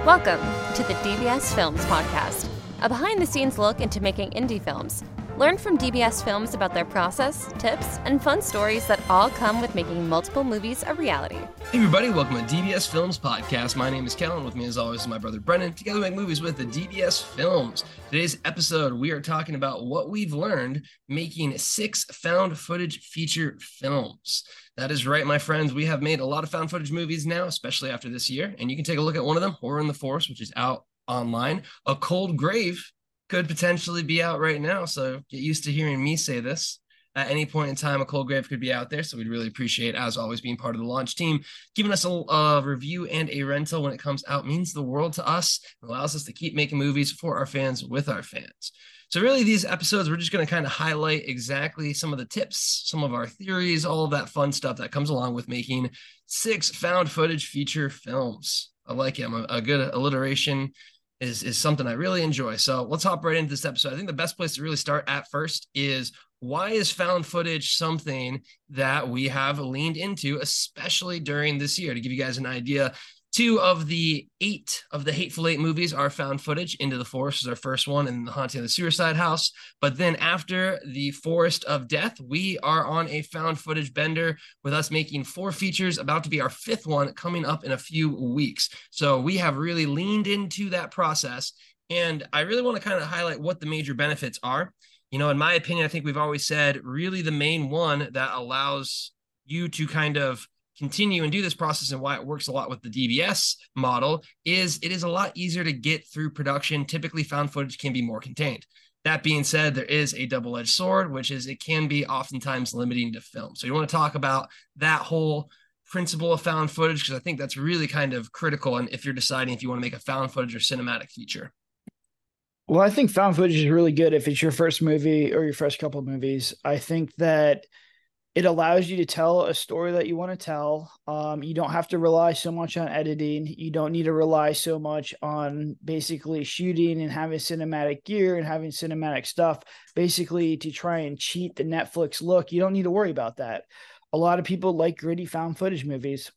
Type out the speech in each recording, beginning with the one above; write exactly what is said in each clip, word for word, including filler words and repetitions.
Welcome to the D B S Films Podcast, a behind-the-scenes look into making indie films. Learn from D B S Films about their process, tips, and fun stories that all come with making multiple movies a reality. Hey everybody, welcome to D B S Films Podcast. My name is Kellen. With me as always is my brother Brennan. Together we make movies with the D B S Films. Today's episode, we are talking about what we've learned making six found footage feature films. That is right, my friends. We have made a lot of found footage movies now, especially after this year. And you can take a look at one of them, Horror in the Forest, which is out online. A Cold Grave could potentially be out right now. So get used to hearing me say this. At any point in time, A Cold Grave could be out there. So we'd really appreciate, as always, being part of the launch team. Giving us a, a review and a rental when it comes out means the world to us. It allows us to keep making movies for our fans with our fans. So really, these episodes, we're just going to kind of highlight exactly some of the tips, some of our theories, all of that fun stuff that comes along with making six found footage feature films. I like it. I'm a, a good alliteration is, is something I really enjoy. So let's hop right into this episode. I think the best place to really start at first is, why is found footage something that we have leaned into, especially during this year? To give you guys an idea, two of the eight of the Hateful Eight movies are found footage. Into the Forest is our first one, and The Haunting of the Suicide House. But then after The Forest of Death, we are on a found footage bender with us making four features, about to be our fifth one coming up in a few weeks. So we have really leaned into that process, and I really want to kind of highlight what the major benefits are. You know, in my opinion, I think we've always said really the main one that allows you to kind of continue and do this process, and why it works a lot with the D B S model, is it is a lot easier to get through production. Typically, found footage can be more contained. That being said, there is a double-edged sword, which is it can be oftentimes limiting to film. So you want to talk about that whole principle of found footage, because I think that's really kind of critical. And if you're deciding if you want to make a found footage or cinematic feature. Well, I think found footage is really good if it's your first movie or your first couple of movies. I think that it allows you to tell a story that you want to tell. Um, you don't have to rely so much on editing. You don't need to rely so much on basically shooting and having cinematic gear and having cinematic stuff, basically to try and cheat the Netflix look. You don't need to worry about that. A lot of people like gritty found footage movies.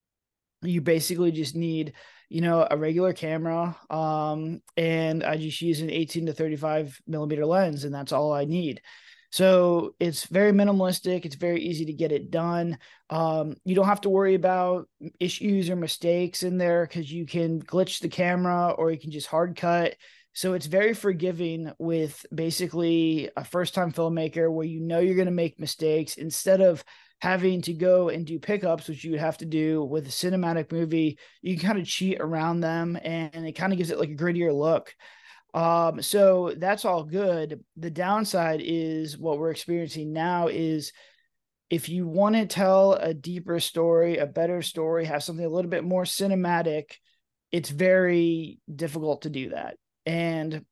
You basically just need, you know, a regular camera, um, and I just use an eighteen to thirty-five millimeter lens, and that's all I need. So it's very minimalistic. It's very easy to get it done. Um, you don't have to worry about issues or mistakes in there, because you can glitch the camera or you can just hard cut. So it's very forgiving with basically a first-time filmmaker, where you know you're going to make mistakes, instead of having to go and do pickups, which you would have to do with a cinematic movie. You can kind of cheat around them, and it kind of gives it like a grittier look. Um, so that's all good. The downside is what we're experiencing now is, if you want to tell a deeper story, a better story, have something a little bit more cinematic, it's very difficult to do that. And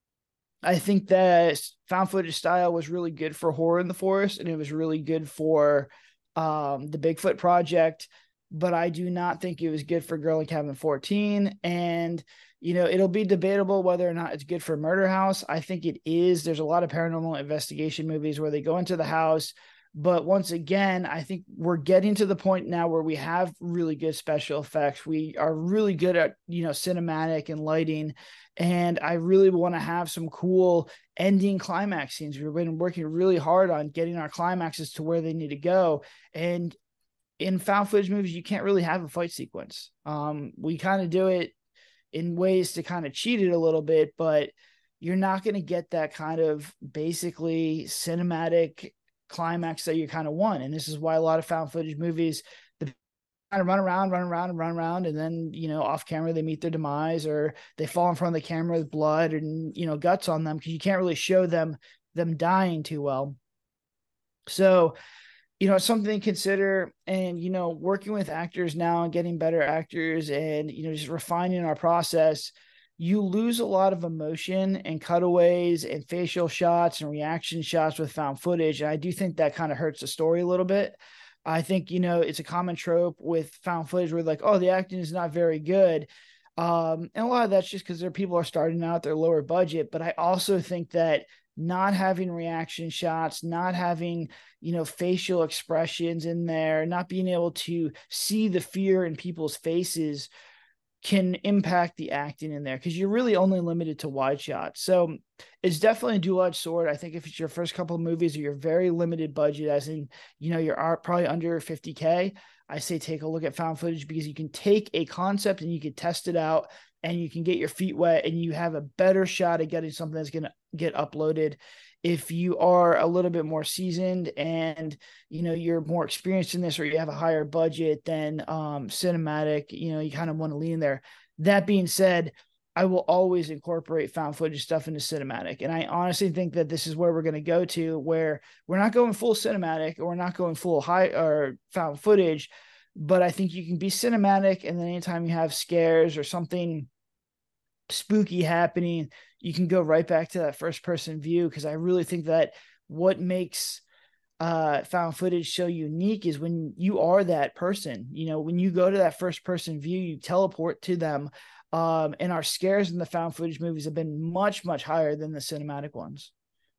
I think that found footage style was really good for Horror in the Forest, and it was really good for um, the Bigfoot Project, but I do not think it was good for Girl in Cabin fourteen. And, you know, it'll be debatable whether or not it's good for Murder House. I think it is. There's a lot of paranormal investigation movies where they go into the house. But once again, I think we're getting to the point now where we have really good special effects. We are really good at, you know, cinematic and lighting. And I really want to have some cool ending climax scenes. We've been working really hard on getting our climaxes to where they need to go. And in found footage movies, you can't really have a fight sequence. Um, we kind of do it in ways to kind of cheat it a little bit, but you're not going to get that kind of basically cinematic climax that you kind of want. And this is why a lot of found footage movies, the kind of run around, run around and run around. And then, you know, off camera, they meet their demise, or they fall in front of the camera with blood and, you know, guts on them, because you can't really show them, them dying too well. So, you know, it's something to consider. And, you know, working with actors now and getting better actors, and, you know, just refining our process, you lose a lot of emotion and cutaways and facial shots and reaction shots with found footage. And I do think that kind of hurts the story a little bit. I think, you know, it's a common trope with found footage where like, oh, the acting is not very good. Um, and a lot of that's just because their people are starting out, they're lower budget. But I also think that not having reaction shots, not having, you know, facial expressions in there, not being able to see the fear in people's faces can impact the acting in there, because you're really only limited to wide shots. So it's definitely a dual-edged sword. I think if it's your first couple of movies or your very limited budget, as in, you know, you're probably under fifty K, I say take a look at found footage, because you can take a concept and you can test it out and you can get your feet wet and you have a better shot at getting something that's going to get uploaded. If you are a little bit more seasoned and, you know, you're more experienced in this, or you have a higher budget than um, cinematic, you know, you kind of want to lean there. That being said, I will always incorporate found footage stuff into cinematic. And I honestly think that this is where we're going to go to, where we're not going full cinematic or we're not going full high or found footage, but I think you can be cinematic. And then anytime you have scares or something spooky happening, you can go right back to that first person view. Cause I really think that what makes uh, found footage so unique is when you are that person, you know, when you go to that first person view, you teleport to them. Um, and our scares in the found footage movies have been much, much higher than the cinematic ones.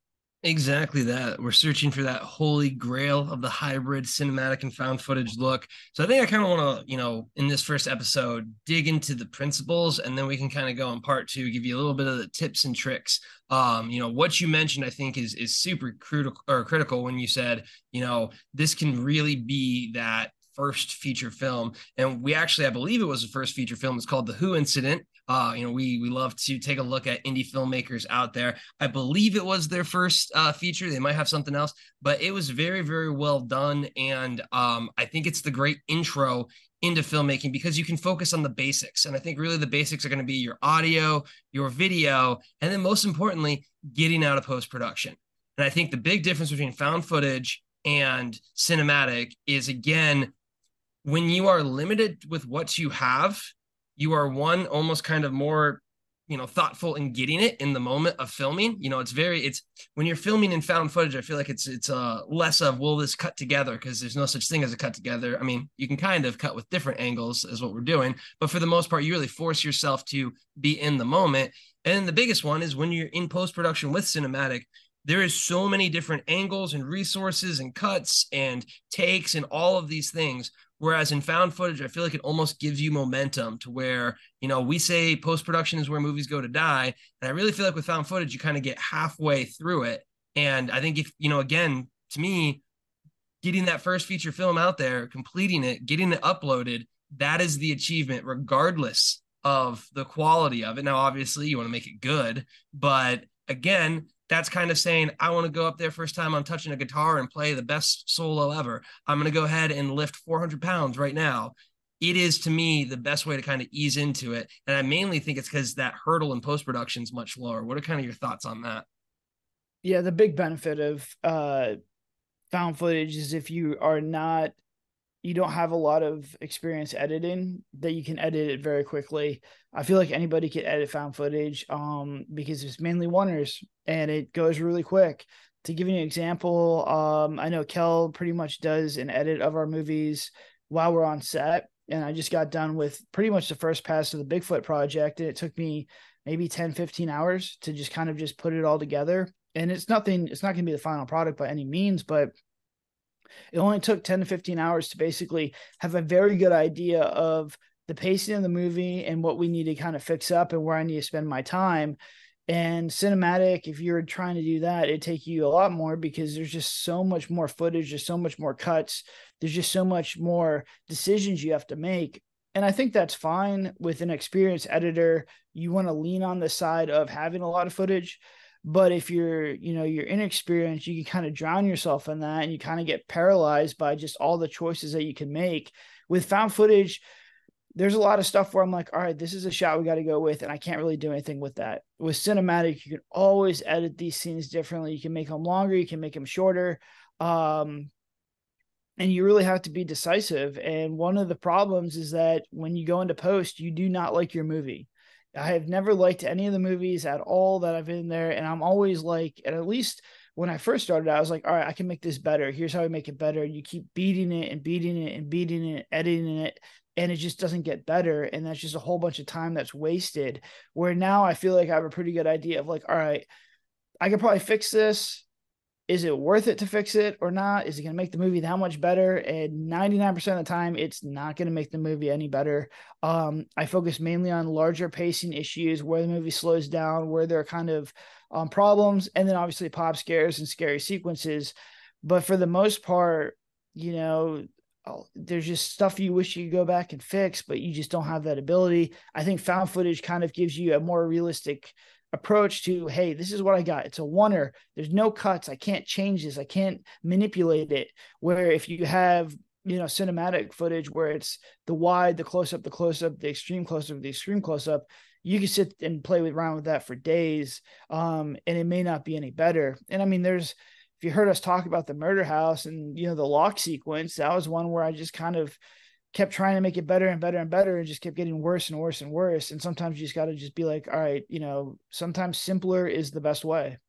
Exactly that. We're searching for that holy grail of the hybrid cinematic and found footage look. So I think I kind of want to, you know, in this first episode, dig into the principles, and then we can kind of go in part two, give you a little bit of the tips and tricks. Um, you know, what you mentioned, I think is, is super critical or critical when you said, you know, this can really be that first feature film. And we actually, I believe it was the first feature film. It's called The Who Incident. Uh, you know, we we love to take a look at indie filmmakers out there. I believe it was their first uh, feature. They might have something else, but it was very, very well done. And um, I think it's the great intro into filmmaking, because you can focus on the basics. And I think really the basics are going to be your audio, your video, and then most importantly, getting out of post-production. And I think the big difference between found footage and cinematic is, again, when you are limited with what you have, you are one almost kind of more, you know, thoughtful in getting it in the moment of filming. You know, it's very, it's when you're filming in found footage, I feel like it's, it's uh less of, will this cut together? Because there's no such thing as a cut together. I mean, you can kind of cut with different angles as what we're doing, but for the most part, you really force yourself to be in the moment. And the biggest one is when you're in post-production with cinematic, there is so many different angles and resources and cuts and takes and all of these things. Whereas in found footage, I feel like it almost gives you momentum to where, you know, we say post-production is where movies go to die. And I really feel like with found footage, you kind of get halfway through it. And I think if, you know, again, to me, getting that first feature film out there, completing it, getting it uploaded, that is the achievement, regardless of the quality of it. Now, obviously, you want to make it good, but again, that's kind of saying, I want to go up there first time I'm touching a guitar and play the best solo ever. I'm going to go ahead and lift four hundred pounds right now. It is, to me, the best way to kind of ease into it. And I mainly think it's because that hurdle in post-production is much lower. What are kind of your thoughts on that? Yeah, the big benefit of uh, found footage is if you are not, you don't have a lot of experience editing, that you can edit it very quickly. I feel like anybody can edit found footage um, because it's mainly oneers and it goes really quick. To give you an example, um, I know Kel pretty much does an edit of our movies while we're on set. And I just got done with pretty much the first pass of the Bigfoot project. And it took me maybe ten, fifteen hours to just kind of just put it all together. And it's nothing, it's not going to be the final product by any means, but it only took ten to fifteen hours to basically have a very good idea of the pacing of the movie and what we need to kind of fix up and where I need to spend my time. And cinematic, if you're trying to do that, it'd take you a lot more, because there's just so much more footage, there's so much more cuts, there's just so much more decisions you have to make. And I think that's fine with an experienced editor. You want to lean on the side of having a lot of footage. But if you're, you know, you're inexperienced, you can kind of drown yourself in that and you kind of get paralyzed by just all the choices that you can make. With found footage, there's a lot of stuff where I'm like, all right, this is a shot we got to go with, and I can't really do anything with that. With cinematic, you can always edit these scenes differently. You can make them longer, you can make them shorter. Um, and you really have to be decisive. And one of the problems is that when you go into post, you do not like your movie. I have never liked any of the movies at all that I've been in there. And I'm always like, and at least when I first started, I was like, all right, I can make this better. Here's how I make it better. And you keep beating it and beating it and beating it, editing it, and it just doesn't get better. And that's just a whole bunch of time that's wasted. Where now I feel like I have a pretty good idea of like, all right, I could probably fix this. is it worth it to fix it or not? Is it going to make the movie that much better? And ninety-nine percent of the time, it's not going to make the movie any better. Um, I focus mainly on larger pacing issues where the movie slows down, where there are kind of um, problems, and then obviously pop scares and scary sequences. But for the most part, you know, there's just stuff you wish you could go back and fix, but you just don't have that ability. I think found footage kind of gives you a more realistic approach to, hey, this is what I got. It's a oneer. There's no cuts. I can't change this. I can't manipulate it. Where if you have, you know, cinematic footage where it's the wide, the close up, the close up, the extreme close up, the extreme close up, you can sit and play around with that for days. Um, and it may not be any better. And I mean, there's, if you heard us talk about the murder house and, you know, the lock sequence, that was one where I just kind of kept trying to make it better and better and better and just kept getting worse and worse and worse. And sometimes you just got to just be like, all right, you know, sometimes simpler is the best way.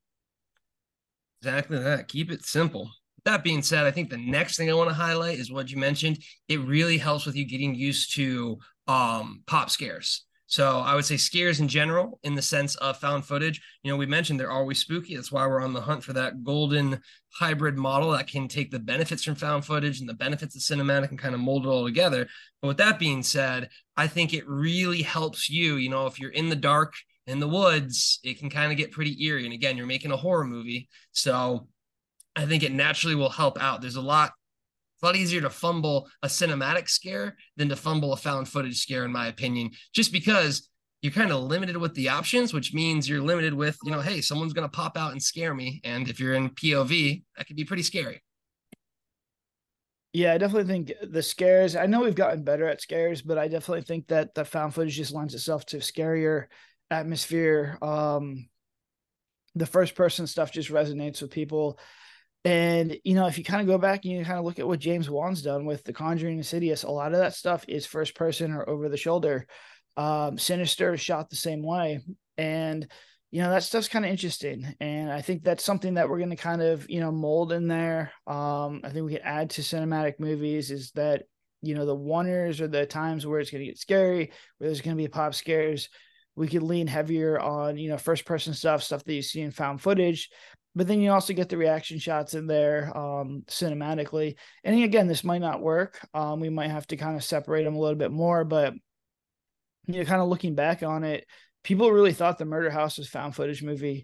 Exactly that. Keep it simple. That being said, I think the next thing I want to highlight is what you mentioned. It really helps with you getting used to um, pop scares. So I would say scares in general, in the sense of found footage. You know, we mentioned they're always spooky. That's why we're on the hunt for that golden hybrid model that can take the benefits from found footage and the benefits of cinematic and kind of mold it all together. But with that being said, I think it really helps you, you know, if you're in the dark, in the woods, it can kind of get pretty eerie. And again, you're making a horror movie. So I think it naturally will help out. There's a lot It's a lot easier to fumble a cinematic scare than to fumble a found footage scare, in my opinion, just because you're kind of limited with the options, which means you're limited with, you know, hey, someone's going to pop out and scare me. And if you're in P O V, that could be pretty scary. Yeah, I definitely think the scares, I know we've gotten better at scares, but I definitely think that the found footage just lends itself to scarier atmosphere. Um, the first person stuff just resonates with people. And, you know, if you kind of go back and you kind of look at what James Wan's done with The Conjuring, Insidious, a lot of that stuff is first person or over the shoulder. Um, Sinister is shot the same way. And, you know, that stuff's kind of interesting. And I think that's something that we're going to kind of, you know, mold in there. Um, I think we could add to cinematic movies is that, you know, the oneers are the times where it's going to get scary, where there's going to be pop scares. We could lean heavier on, you know, first person stuff, stuff that you see in found footage. But then you also get the reaction shots in there um, cinematically. And again, this might not work. Um, we might have to kind of separate them a little bit more. But, you know, kind of looking back on it, people really thought the Murder House was found footage movie.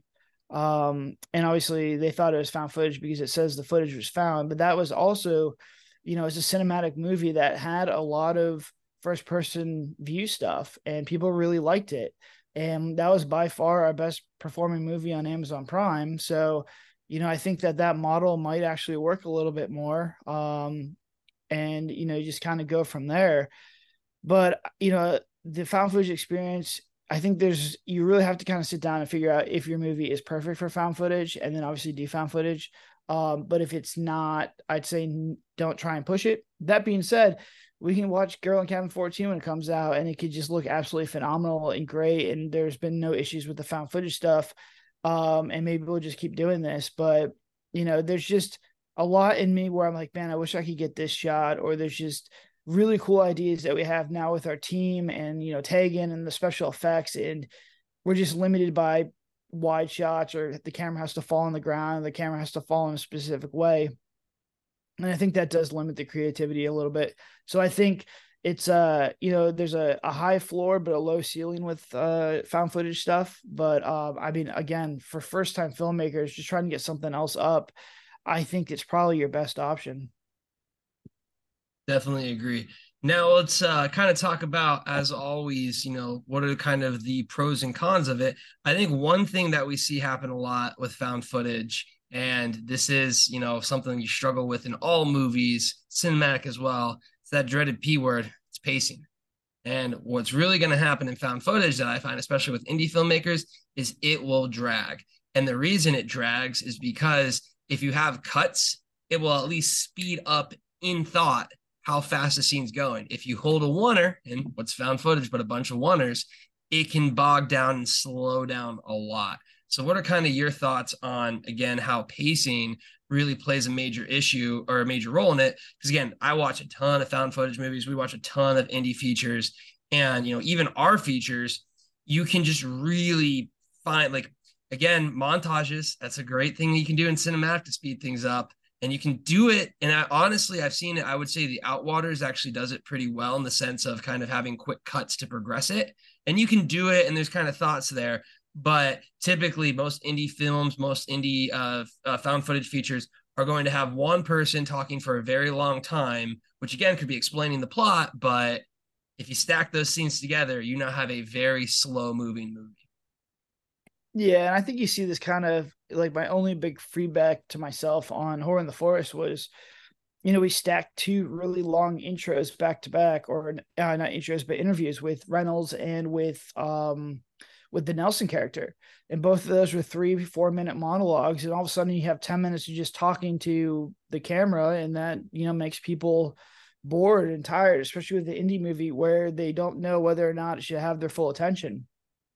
Um, and obviously they thought it was found footage because it says the footage was found. But that was also, you know, it's a cinematic movie that had a lot of first person view stuff. And people really liked it. And that was by far our best performing movie on Amazon Prime. So, you know, I think that that model might actually work a little bit more. Um, and, you know, you just kind of go from there. But, you know, the found footage experience, I think there's, you really have to kind of sit down and figure out if your movie is perfect for found footage and then obviously do found footage. Um, but if it's not, I'd say don't try and push it. That being said, we can watch Girl in Cabin fourteen when it comes out and it could just look absolutely phenomenal and great. And there's been no issues with the found footage stuff. Um, and maybe we'll just keep doing this, but you know, there's just a lot in me where I'm like, man, I wish I could get this shot, or there's just really cool ideas that we have now with our team and, you know, Tegan and the special effects. And we're just limited by wide shots, or the camera has to fall on the ground. The camera has to fall in a specific way. And I think that does limit the creativity a little bit. So I think it's, uh, you know, there's a, a high floor, but a low ceiling with uh, found footage stuff. But um, I mean, again, for first time filmmakers, just trying to get something else up, I think it's probably your best option. Definitely agree. Now let's uh, kind of talk about, as always, you know, what are kind of the pros and cons of it. I think one thing that we see happen a lot with found footage, and this is, you know, something you struggle with in all movies, cinematic as well, it's that dreaded P word, it's pacing. And what's really going to happen in found footage that I find, especially with indie filmmakers, is it will drag. And the reason it drags is because if you have cuts, it will at least speed up in thought how fast the scene's going. If you hold a oneer, and what's found footage but a bunch of oneers, it can bog down and slow down a lot. So what are kind of your thoughts on, again, how pacing really plays a major issue or a major role in it? Because again, I watch a ton of found footage movies. We watch a ton of indie features, and, you know, even our features, you can just really find, like, again, montages, that's a great thing you can do in cinematic to speed things up. And you can do it. And I, honestly, I've seen it. I would say the Outwaters actually does it pretty well in the sense of kind of having quick cuts to progress it. And you can do it, and there's kind of thoughts there. But typically, most indie films, most indie uh, uh, found footage features are going to have one person talking for a very long time, which again could be explaining the plot. But if you stack those scenes together, you now have a very slow moving movie. Yeah, and I think you see this kind of like my only big feedback to myself on Horror in the Forest was, you know, we stacked two really long intros back to back, or uh, not intros, but interviews with Reynolds and with um with the Nelson character, and both of those were three, four minute monologues, and all of a sudden you have ten minutes of just talking to the camera, and that you know makes people bored and tired, especially with the indie movie where they don't know whether or not it should have their full attention.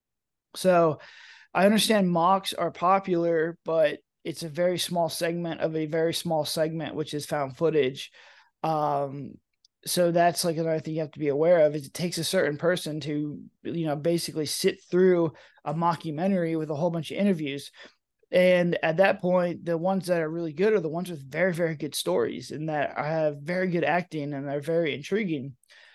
So I understand mocks are popular, but it's a very small segment of a very small segment, which is found footage. Um, so that's like another thing you have to be aware of is it takes a certain person to, you know, basically sit through a mockumentary with a whole bunch of interviews. And at that point, the ones that are really good are the ones with very, very good stories and that have very good acting and are very intriguing.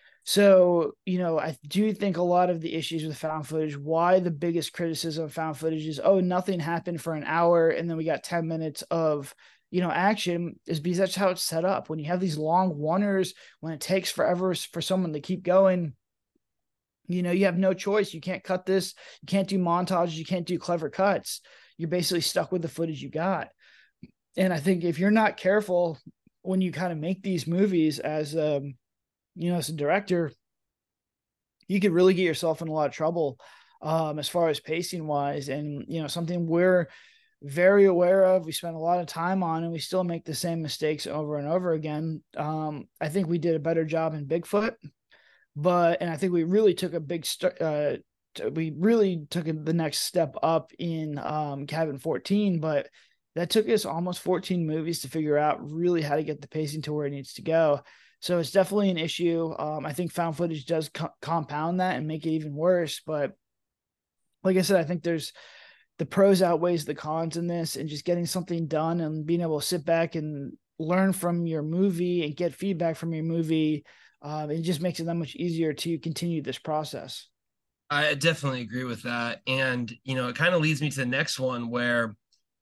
So, you know, I do think a lot of the issues with found footage, why the biggest criticism of found footage is, oh, nothing happened for an hour and then we got ten minutes of, you know, action, is because that's how it's set up. When you have these long oneers, when it takes forever for someone to keep going, you know, you have no choice. You can't cut this. You can't do montages. You can't do clever cuts. You're basically stuck with the footage you got. And I think if you're not careful when you kind of make these movies as, um, you know, as a director, you could really get yourself in a lot of trouble um, as far as pacing wise. And, you know, something we're very aware of, we spend a lot of time on, and we still make the same mistakes over and over again. Um, I think we did a better job in Bigfoot, but, and I think we really took a big, st- uh, we really took the next step up in um, Cabin fourteen, but that took us almost fourteen movies to figure out really how to get the pacing to where it needs to go. So it's definitely an issue. Um, I think found footage does co- compound that and make it even worse. But like I said, I think there's the pros outweighs the cons in this, and just getting something done and being able to sit back and learn from your movie and get feedback from your movie. Um, it just makes it that much easier to continue this process. I definitely agree with that. And, you know, it kind of leads me to the next one where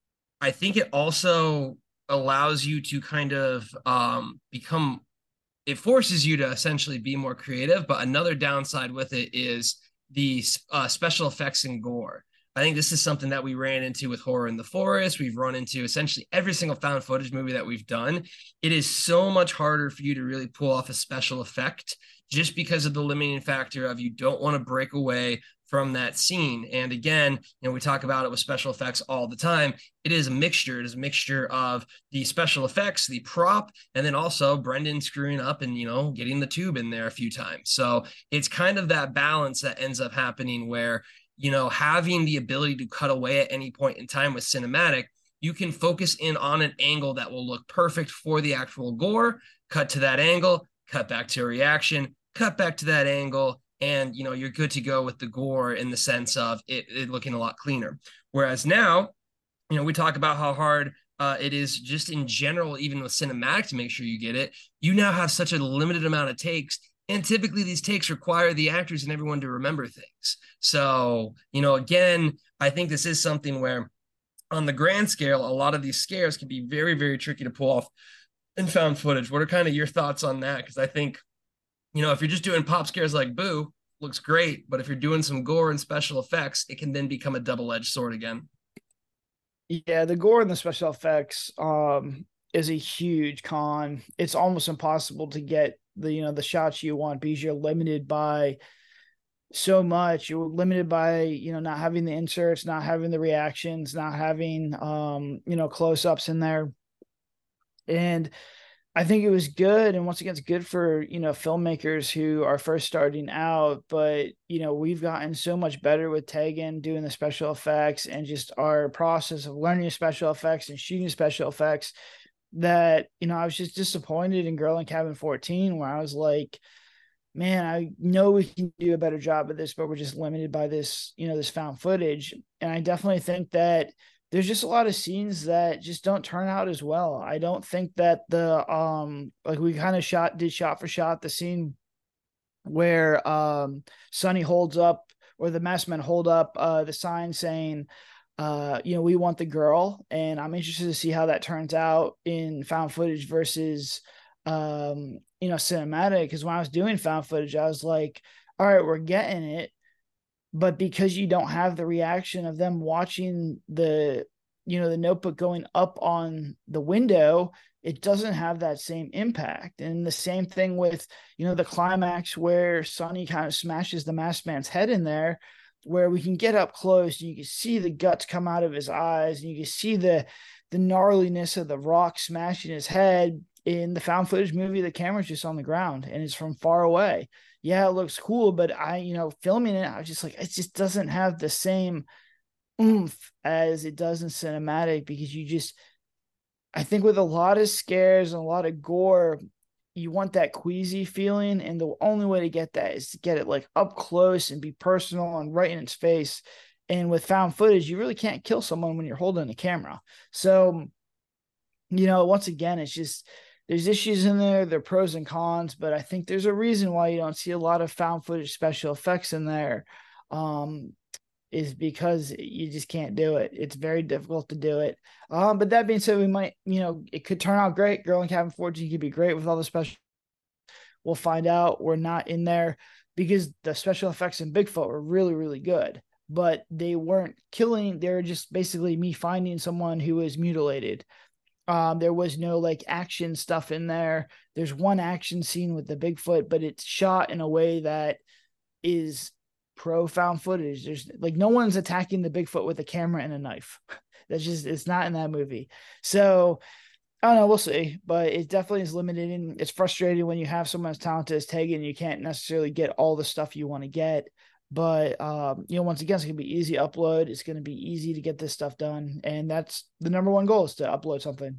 I think it also allows you to kind of um, become it forces you to essentially be more creative. But another downside with it is the uh, special effects and gore. I think this is something that we ran into with Horror in the Forest. We've run into essentially every single found footage movie that we've done. It is so much harder for you to really pull off a special effect just because of the limiting factor of you don't want to break away from that scene. And again, you know, we talk about it with special effects all the time. It is a mixture. It is a mixture of the special effects, the prop, and then also Brendan screwing up and, you know, getting the tube in there a few times. So it's kind of that balance that ends up happening where, you know, having the ability to cut away at any point in time with cinematic, you can focus in on an angle that will look perfect for the actual gore, cut to that angle, cut back to a reaction, cut back to that angle, and, you know, you're good to go with the gore in the sense of it, it looking a lot cleaner. Whereas now, you know, we talk about how hard uh, it is just in general, even with cinematic, to make sure you get it. You now have such a limited amount of takes. And typically these takes require the actors and everyone to remember things. So, you know, again, I think this is something where on the grand scale, a lot of these scares can be very, very tricky to pull off in found footage. What are kind of your thoughts on that? Because I think, you know, if you're just doing pop scares like Boo, looks great. But if you're doing some gore and special effects, it can then become a double-edged sword again. Yeah, the gore and the special effects um, is a huge con. It's almost impossible to get the, you know, the shots you want because you're limited by so much. You're limited by, you know, not having the inserts, not having the reactions, not having, um, you know, close-ups in there. And I think it was good. And once again, it's good for, you know, filmmakers who are first starting out, but, you know, we've gotten so much better with Tegan doing the special effects and just our process of learning special effects and shooting special effects that, you know, I was just disappointed in Girl in Cabin fourteen, where I was like, man, I know we can do a better job of this, but we're just limited by this, you know, this found footage. And I definitely think that there's just a lot of scenes that just don't turn out as well. I don't think that the, um, like we kind of shot, did shot for shot the scene where um, Sonny holds up, or the masked men hold up uh, the sign saying, uh, you know, we want the girl. And I'm interested to see how that turns out in found footage versus, um, you know, cinematic. Because when I was doing found footage, I was like, all right, we're getting it. But because you don't have the reaction of them watching the, you know, the notebook going up on the window, it doesn't have that same impact. And the same thing with, you know, the climax where Sonny kind of smashes the masked man's head in there, where we can get up close and you can see the guts come out of his eyes and you can see the the gnarliness of the rock smashing his head. In the found footage movie, the camera's just on the ground and it's from far away. Yeah, it looks cool, but I, you know, filming it, I was just like, it just doesn't have the same oomph as it does in cinematic, because you just, I think with a lot of scares and a lot of gore, you want that queasy feeling. And the only way to get that is to get it like up close and be personal and right in its face. And with found footage, you really can't kill someone when you're holding a camera. So, you know, once again, it's just, there's issues in there, there are pros and cons, but I think there's a reason why you don't see a lot of found footage special effects in there. Um, is because you just can't do it. It's very difficult to do it. Um, but that being said, we might, you know, it could turn out great. Girl in Cabin fourteen could be great with all the special. We'll find out. We're not in there because the special effects in Bigfoot were really, really good, but they weren't killing. They were just basically me finding someone who was mutilated. Um, there was no like action stuff in there. There's one action scene with the Bigfoot, but it's shot in a way that is pro found footage. There's like no one's attacking the Bigfoot with a camera and a knife. That's just, it's not in that movie. So I don't know, we'll see, but it definitely is limited. And it's frustrating when you have someone as talented as Tegan and you can't necessarily get all the stuff you want to get. But um, you know, once again, it's gonna be easy to upload. It's gonna be easy to get this stuff done, and that's the number one goal, is to upload something.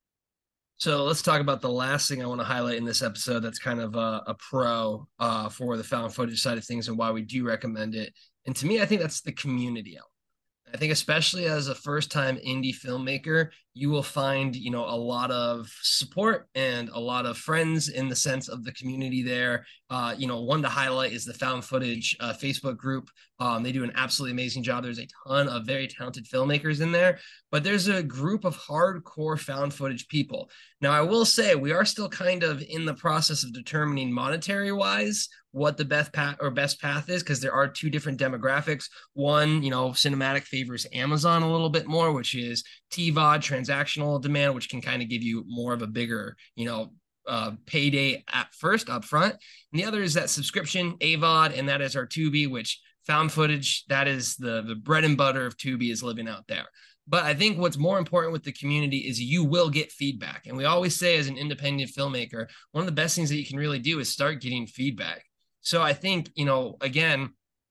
So let's talk about the last thing I want to highlight in this episode that's kind of a, a pro uh, for the found footage side of things and why we do recommend it. And to me, I think that's the community element. I think especially as a first-time indie filmmaker, you will find, you know, a lot of support and a lot of friends in the sense of the community there. Uh, you know, one to highlight is the Found Footage uh, Facebook group. Um, they do an absolutely amazing job. There's a ton of very talented filmmakers in there, but there's a group of hardcore found footage people. Now, I will say we are still kind of in the process of determining monetary-wise what the best path or best path is, because there are two different demographics. One, you know, cinematic favors Amazon a little bit more, which is T V O D, transactional demand, which can kind of give you more of a bigger, you know, uh, payday at first up front. And the other is that subscription A V O D, and that is our Tubi, which found footage, that is the, the bread and butter of Tubi, is living out there. But I think what's more important with the community is you will get feedback. And we always say, as an independent filmmaker, one of the best things that you can really do is start getting feedback. So I think, you know, again,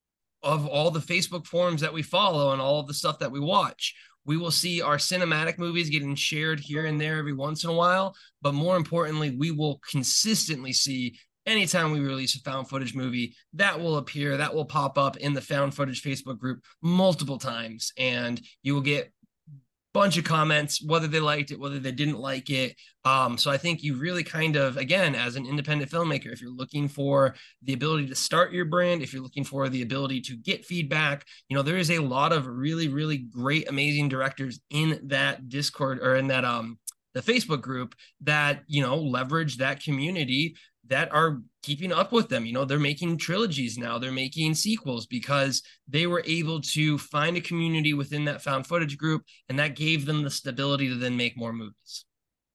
of all the Facebook forums that we follow and all of the stuff that we watch, we will see our cinematic movies getting shared here and there every once in a while. But more importantly, we will consistently see, anytime we release a found footage movie, that will appear, that will pop up in the found footage Facebook group multiple times. And you will get bunch of comments, whether they liked it, whether they didn't like it. Um, so I think you really kind of, again, as an independent filmmaker, if you're looking for the ability to start your brand, if you're looking for the ability to get feedback, you know, there is a lot of really, really great, amazing directors in that Discord or in that, um, the Facebook group that, you know, leverage that community, that are keeping up with them. You know, they're making trilogies now, they're making sequels because they were able to find a community within that found footage group, and that gave them the stability to then make more movies.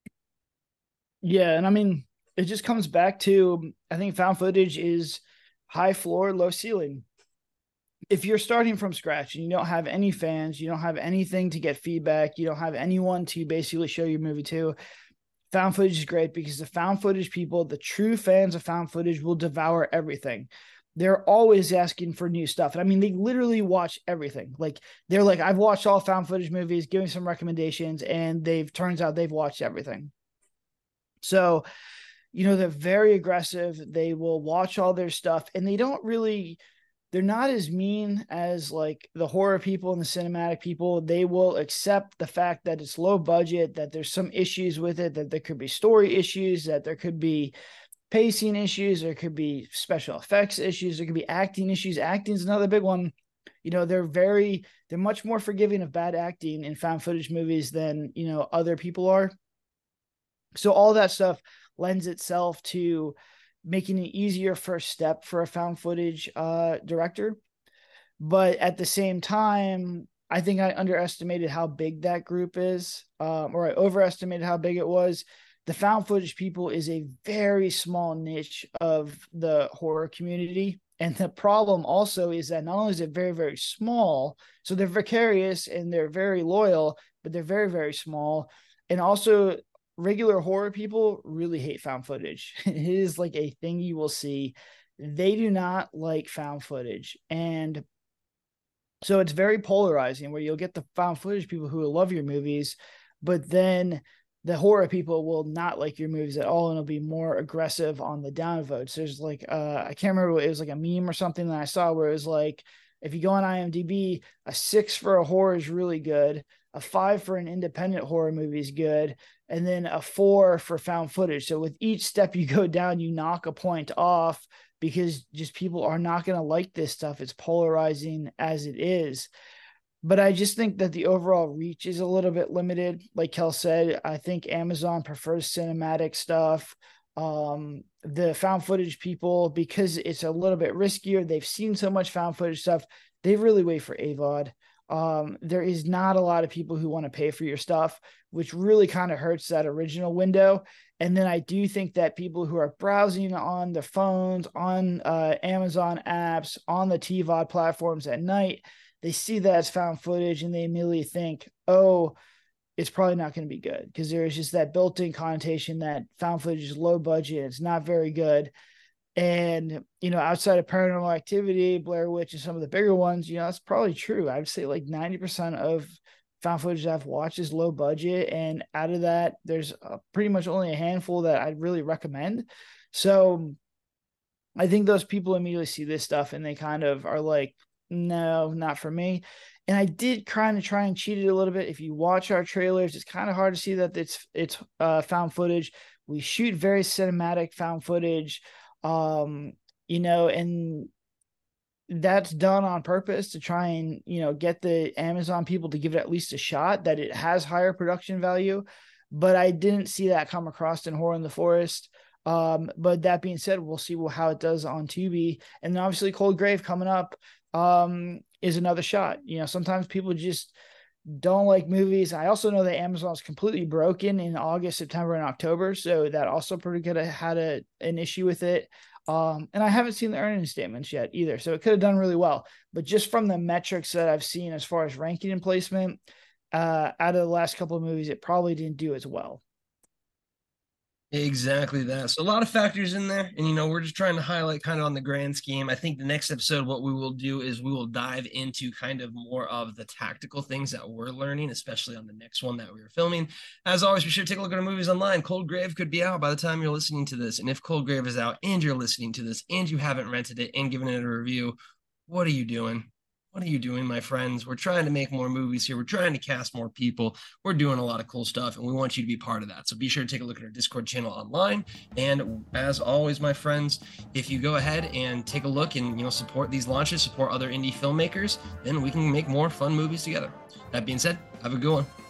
Yeah. And I mean, it just comes back to, I think found footage is high floor, low ceiling. If you're starting from scratch and you don't have any fans, you don't have anything to get feedback, you don't have anyone to basically show your movie to, found footage is great, because the found footage people, the true fans of found footage, will devour everything. They're always asking for new stuff. And I mean, they literally watch everything. Like, they're like, I've watched all found footage movies, giving some recommendations, and they've turns out they've watched everything. So you know, they're very aggressive. They will watch all their stuff, and they don't really, they're not as mean as like the horror people and the cinematic people. They will accept the fact that it's low budget, that there's some issues with it, that there could be story issues, that there could be pacing issues, there could be special effects issues, there could be acting issues. Acting is another big one. You know, they're very, they're much more forgiving of bad acting in found footage movies than, you know, other people are. So all that stuff lends itself to making an easier first step for a found footage uh, director. But at the same time, I think I underestimated how big that group is, um, or I overestimated how big it was. The found footage people is a very small niche of the horror community. And the problem also is that not only is it very, very small, so they're vicarious and they're very loyal, but they're very, very small. And also regular horror people really hate found footage. It is like a thing you will see. They do not like found footage. And so it's very polarizing, where you'll get the found footage people who will love your movies, but then the horror people will not like your movies at all, and it'll be more aggressive on the downvotes. There's like, uh, I can't remember, it was like a meme or something that I saw where it was like, if you go on IMDb, a six for a horror is really good, a five for an independent horror movie is good, and then a four for found footage. So with each step you go down, you knock a point off, because just people are not going to like this stuff. It's polarizing as it is. But I just think that the overall reach is a little bit limited. Like Kel said, I think Amazon prefers cinematic stuff. Um, the found footage people, because it's a little bit riskier, they've seen so much found footage stuff, they really wait for A V O D. Um, there is not a lot of people who want to pay for your stuff, which really kind of hurts that original window. And then I do think that people who are browsing on their phones, on uh, Amazon apps, on the T V O D platforms at night, they see that as found footage and they immediately think, oh, it's probably not going to be good, because there is just that built-in connotation that found footage is low budget. It's not very good. And, you know, outside of Paranormal Activity, Blair Witch, and some of the bigger ones, you know, that's probably true. I'd say like ninety percent of found footage I've watched is low budget. And out of that, there's uh, pretty much only a handful that I'd really recommend. So I think those people immediately see this stuff and they kind of are like, no, not for me. And I did kind of try and cheat it a little bit. If you watch our trailers, it's kind of hard to see that it's it's uh, found footage. We shoot very cinematic found footage, um, you know, and that's done on purpose to try and, you know, get the Amazon people to give it at least a shot, that it has higher production value. But I didn't see that come across in Horror in the Forest. Um, but that being said, we'll see how it does on Tubi. And then obviously Cold Grave coming up um, is another shot. You know, sometimes people just don't like movies. I also know that Amazon is completely broken in August, September, and October. So that also pretty could have had a, an issue with it. Um, and I haven't seen the earnings statements yet either. So it could have done really well. But just from the metrics that I've seen as far as ranking and placement, uh, out of the last couple of movies, it probably didn't do as well. Exactly that. So a lot of factors in there. And, you know, we're just trying to highlight kind of on the grand scheme. I think the next episode, what we will do is we will dive into kind of more of the tactical things that we're learning, especially on the next one that we were filming. As always, be sure to take a look at our movies online. Cold Grave could be out by the time you're listening to this. And if Cold Grave is out and you're listening to this and you haven't rented it and given it a review, what are you doing? What are you doing, my friends? We're trying to make more movies here. We're trying to cast more people. We're doing a lot of cool stuff, and we want you to be part of that. So be sure to take a look at our Discord channel online. And as always, my friends, if you go ahead and take a look and, you know, support these launches, support other indie filmmakers, then we can make more fun movies together. That being said, have a good one.